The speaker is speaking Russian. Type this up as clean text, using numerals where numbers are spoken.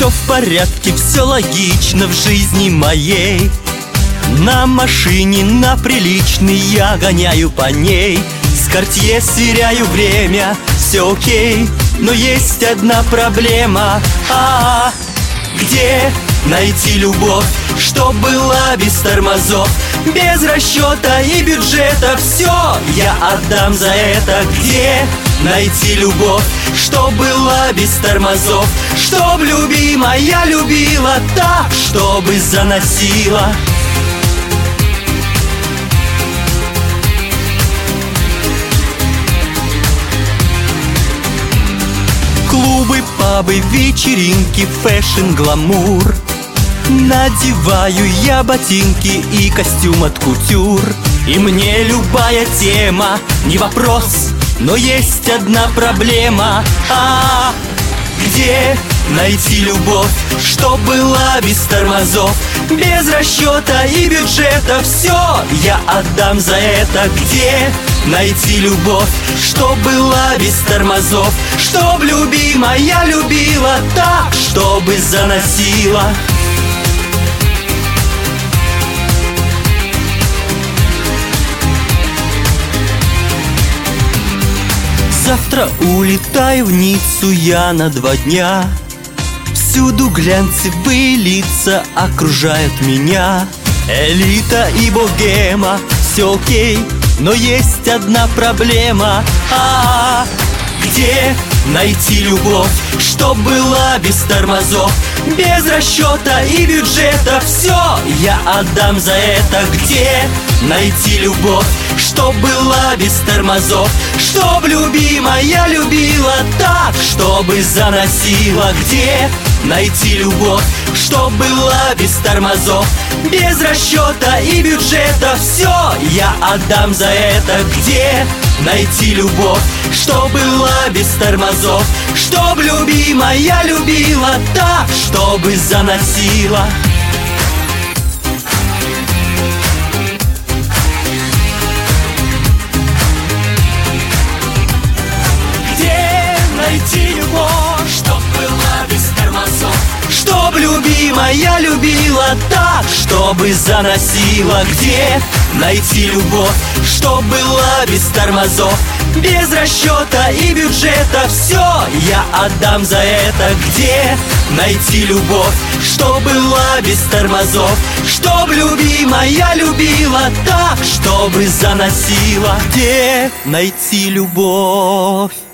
Все в порядке, все логично в жизни моей. На машине, на приличный я гоняю по ней. С Картье сверяю время, все окей. Но есть одна проблема. Где найти любовь, чтоб была без тормозов, без расчета и бюджета? Все я отдам за это. Где найти любовь, чтоб была без тормозов, чтоб любимая любила так, чтобы заносила? Клубы, пабы, вечеринки, фэшн, гламур. Надеваю я ботинки и костюм от кутюр. И мне любая тема не вопрос, но есть одна проблема. Где найти любовь, чтоб была без тормозов, без расчета и бюджета? Все я отдам за это. Где найти любовь, чтоб была без тормозов, чтоб любимая любила так, чтобы заносила? Завтра улетаю в Ниццу я на 2 дня. Всюду глянцевые лица окружают меня. Элита и богема, все окей, но есть одна проблема. Где найти любовь, чтоб была без тормозов, без расчета и бюджета? Все я отдам за это. Где найти любовь, чтоб была без тормозов, чтоб любимая любила так, чтобы заносила? Где найти любовь, чтоб была без тормозов, без расчета и бюджета? Все я отдам за это. Где найти любовь, чтоб была без тормозов, чтоб любимая любила так, чтобы заносила? Где найти любовь, чтоб была без тормозов, чтоб любимая любила так, чтобы заносила? Где найти любовь, чтоб была без тормозов, без расчета и бюджета? Все я отдам за это. Где найти любовь, чтоб была без тормозов, чтоб любимая любила так, чтобы заносила? Где найти любовь?